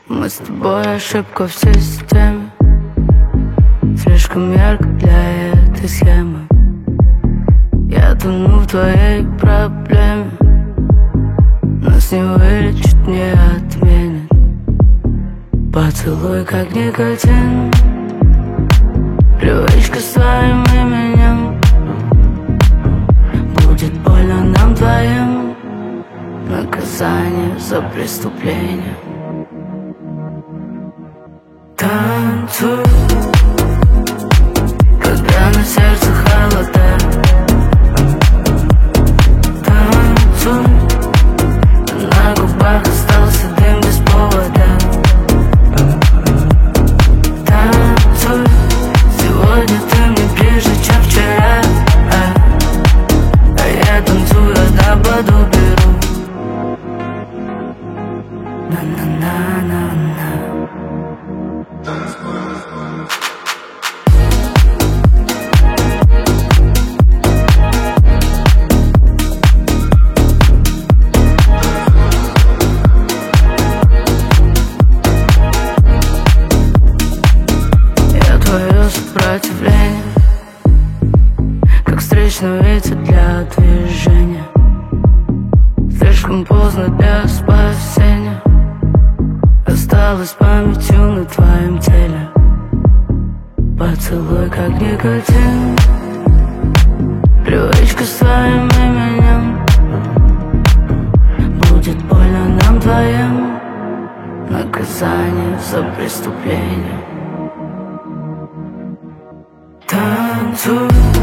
Мы с тобой ошибка в системе, слишком ярко для этой схемы. Я тону в твоей проблеме, нас не вылечит, не отменит. Поцелуй как никотин, привычка с твоим именем. Будет больно нам двоим, наказание за преступление. Танцуй, когда на сердце холода. Танцуй, на губах остался дым без повода. Танцуй, сегодня ты мне ближе, чем вчера. А я танцую, на воду беру. На-на-на-на-на. Я твое сопротивление, как встречный ветер для движения. Слишком поздно для спасения, осталась памятью на твоем теле. Поцелуй как никотин, привычка с твоим именем. Будет больно нам двоим, наказание за преступление. Танцуй.